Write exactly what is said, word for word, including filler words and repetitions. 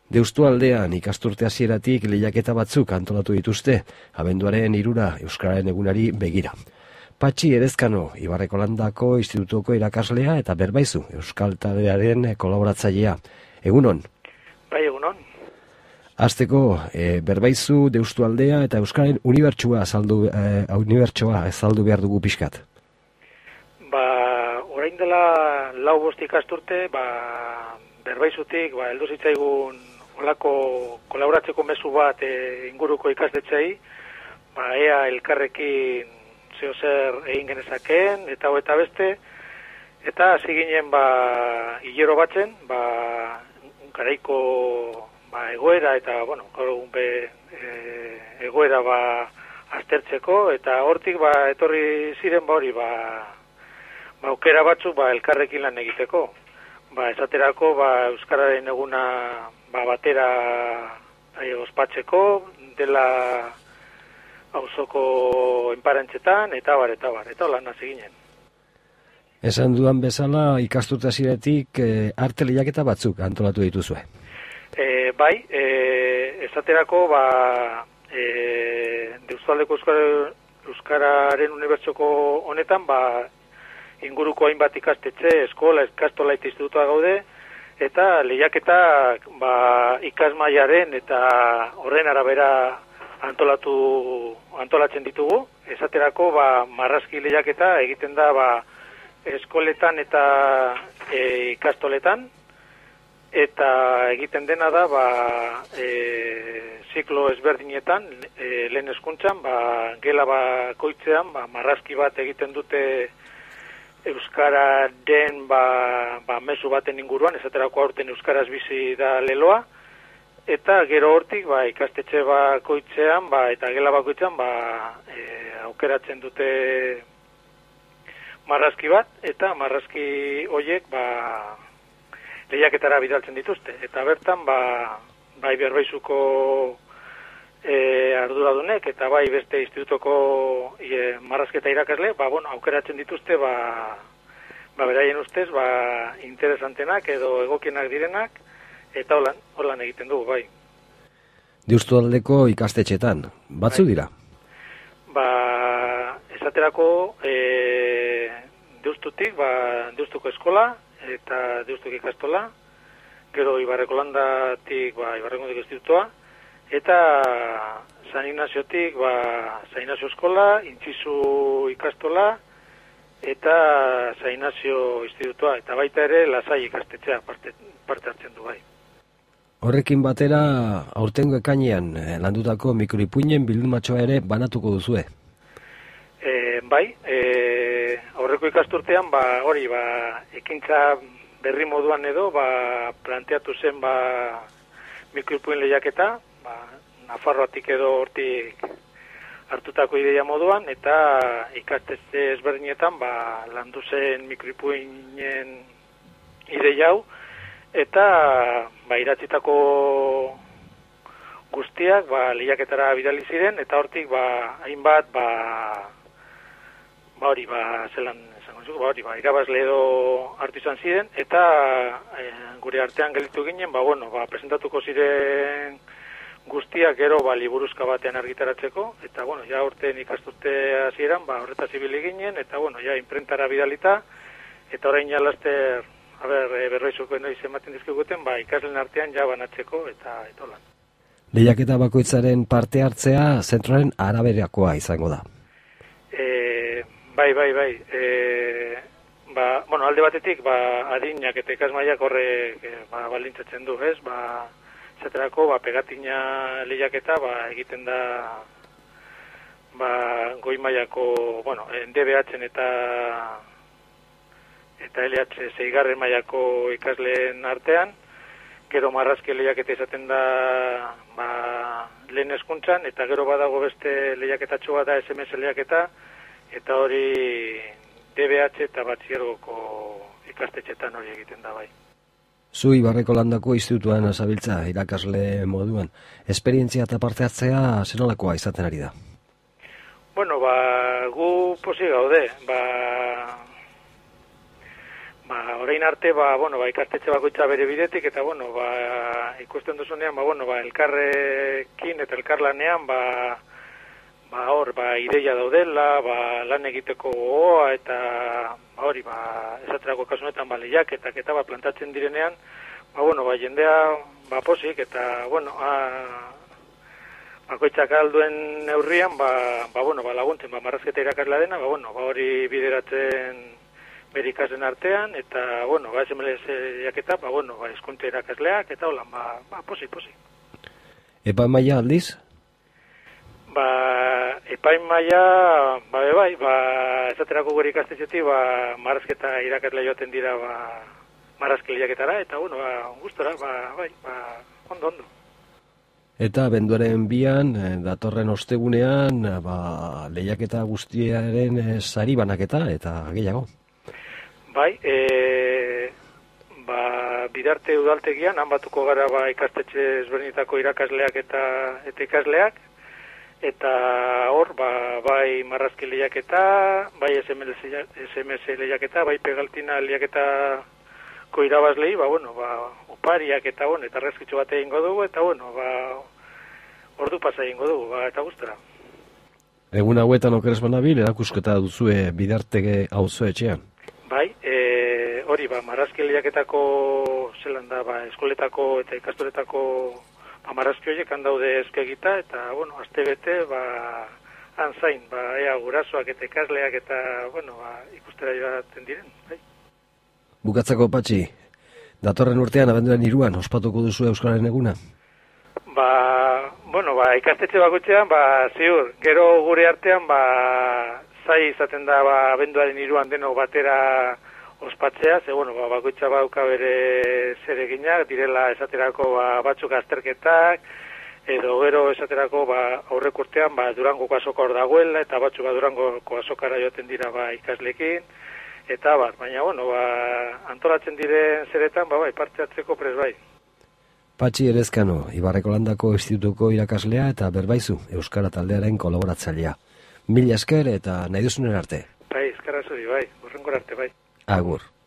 Deustualdean ikasturte hasieratik lehiaketa batzuk antolatu dituzte, abenduaren hirura Euskararen egunari begira. Patxi Erezkano, Ibarreko Landako Institutuko irakaslea eta Berbaizu, Euskal Taldearen kolaboratzailea. Egunon? Bai, egunon. Hasteko, e, Berbaizu, Deustualdea eta Euskararen unibertsua azaldu, e, unibertsoa azaldu behar dugu pixkat. Ba, orain dela lau bost ikasturte, ba, Berbaizutik, ba, heldu zitzaigun olako kolaboratzeko mezu bat e, inguruko ikastetxei, ba, ea elkarrekin zeo zer egin genezakeen, eta ho eta beste, eta hasi ginen ba, hilero batzen, ba, garaiko ba, egoera eta, bueno, gaur egun be, e, egoera ba, aztertzeko, eta hortik ba, etorri ziren ba hori, ba, ba, aukera batzuk ba, elkarrekin lan egiteko. Ba, esaterako ba, Euskararen eguna ba, batera e, ospatzeko, dela auzoko enparantzetan, eta bar, eta bar, eta lan hasi ginen. Esan dudan bezala, ikasturte hasieratik e, arte lehiaketa batzuk antolatu dituzue. E, bai, e, esaterako, ba, e, Deustualdeko Euskara, Euskararen unibertsoko honetan, ba, inguruko hainbat ikastetxe, eskola, ikastola eta institutua gaude, eta lehiaketak ba, ikasmailaren eta horren arabera antolatu, antolatzen ditugu. Esaterako ba, marrazki lehiaketa egiten da ba, eskoletan eta e, ikastoletan, eta egiten dena da ba, e, ziklo ezberdinetan, e, lehen hezkuntzan, ba, gela bakoitzean, ba, marrazki bat egiten dute Euskararen ba, ba, mezu baten inguruan, esaterako aurten Euskaraz bizi da leloa, eta gero hortik ba, ikastetxe bakoitzean ba, eta gela bakoitzean ba, e, aukeratzen dute marrazki bat, eta marrazki horiek ba, lehiaketara bidaltzen dituzte. Eta bertan, ba, bai Berbaizuko E, arduradunek eta bai beste institutoko e, marrazketa irakasle, ba, bueno, aukeratzen dituzte, ba, ba, beraien ustez, ba, interesantenak edo egokienak direnak, eta holan, holan egiten dugu, bai. Deustualdeko ikastetxetan, batzu dira? Ba, esaterako, e, Deustutik, ba, Deustuko eskola, eta Deustuko ikastola, gero Ibarreko Landatik, ba, Ibarreko institutua, eta San Ignaziotik, ba, San Ignazio eskola, Intzizu ikastola, eta San Ignazio institutua, eta baita ere Lasai ikastetxea parte, parte hartzen du bai. Horrekin batera, aurtengo ekainean landutako mikroipuinen bildumatxoa ere banatuko duzue? E, bai, e, aurreko ikasturtean, ba, hori, ba, ekintza berri moduan edo, ba, planteatu zen, ba, mikroipuin lehiaketa, ba, Nafarroatik edo hortik hartutako ideia moduan, eta ikastetxe ezberdinetan ba, landu zen mikroipuinen ideia hau, eta ba, iratzitako guztiak ba, lehiaketara bidali ziren, eta hortik ba, hainbat ba, ba hori, ba, zelan esango zuko, ba hori, ba, irabazle edo hartu izan ziren, eta e, gure artean gelditu ginen, ba, bueno, ba, presentatuko ziren guztiak gero ba, liburuzka batean argitaratzeko, eta bueno, ja urten ikasturte hasieran, ba, horretaz ibili ginen, eta bueno, ja imprentara bidalita, eta orain ja laster, a ber, e, Berbaizuko noiz ematen dizkiguten, ba, ikasleen artean ja banatzeko, eta etolan. Lehiaketa bakoitzaren parte hartzea zentroaren araberakoa izango da. E, bai, bai, bai. E, ba, bueno, alde batetik, ba, adinak eta ikasmaiak horrek e, ba, baldintzatzen du, ez? Ba, esaterako, ba, pegatina lehiaketa, ba, egiten da ba, goi mailako, bueno, D B H eta eta L H seigarren mailako ikasleen artean, gero marrazki lehiaketa izaten da ba, lehen hezkuntzan, eta gero badago beste lehiaketatxo bat da S M S lehiaketa, eta hori D B H eta batxiergoko ikastetxetan hori egiten da bai. Zu Ibarreko Landako institutuan zabiltza irakasle moduan. Esperientzia eta parte hartzea zenolakoa izaten ari da? Bueno, ba, gu posi gaude. Ba, ba, orain arte, ba, bueno, ba, ikastetxe bakoitza bere bidetik, eta, bueno, ba, ikusten duzunean, ba, bueno, ba, elkarrekin eta elkarlanean, ba, ba, hor, ba, ideia daudela, ba, lan egiteko gogoa, eta, ba, hori, ba, esaterako kasunetan, ba, lehiaketak eta, ba, plantatzen direnean, ba, bueno, ba, jendea, ba, posik, eta, bueno, a, bakoitzak alduen neurrian, ba, ba, bueno, ba, laguntzen, ba, marrazketa irakasla dena, ba, bueno, ba, hori bideratzen bere ikasleen artean, eta, bueno, ba, S M L jaketa, ba, bueno, ba, hizkuntza irakasleak, eta holan, ba, ba, posik, posik. Epaimaila aldiz? Ba, epaimaila, ba, be bai, ba, esaterako gure ikastetxetik, ba, marrazketa irakasle joaten dira, ba, marrazki lehiaketara, eta, bueno, ba, gustora, ba, bai, ba, ondo, ondo. Eta benduaren bian, datorren ostegunean, ba, lehiaketa guztiaren sari banaketa, eta gehiago. Bai, e, ba, bidarte udaltegian, han batuko gara ba, ikastetxe ezberdinetako irakasleak eta, eta ikasleak, eta hor, ba, bai marrazki lehiaketa, bai S M S lehiaketa, bai pegaltina lehiaketako irabazlei, ba, bueno, ba, opariak eta, bueno, eta argazkitxo bat egingo dugu, eta, bueno, ba, ordu pasa egingo dugu, ba, eta gustora. Egun hauetan okeres banabil, erakusketa duzue bidarte auzo etxean? Bai, e, hori, ba, marrazki lehiaketako zelan da, ba, eskoletako eta ikastoretako ba, marrazki horiek handaude eskegita, eta, bueno, aste bete, ba, han zain, ba, ea gurasoak eta ikasleak eta, bueno, ba, ikustera joaten diren, bai. Bukatzako, Patxi, datorren urtean, abenduaren hiruan, ospatuko duzu Euskararen eguna? Ba, bueno, ba, ikastetxe bakoitzean, ba, ziur, gero gure artean, ba, zai izaten da, ba, abenduaren hiruan denok batera ospatzea, ze, bueno, ba, bakoitza bauka bere zereginak, direla esaterako, ba, batzuk azterketak, edo gero esaterako, ba, aurrek urtean, ba, Durangoko azoka hor dagoela, eta batzuk, ba, Durangoko azokara joaten dira, ba, ikaslekin, eta, ba, baina, bueno, ba, antolatzen diren zeretan, ba, bai, parte hartzeko pres bai. Patxi Erezkano, Ibarreko Landako Institutuko irakaslea eta berbaizu Euskara taldearen kolaboratzailea. Mila esker eta nahi duzunen arte. Bai, eskerra zuri, bai, urrengor arte, bai. Agur.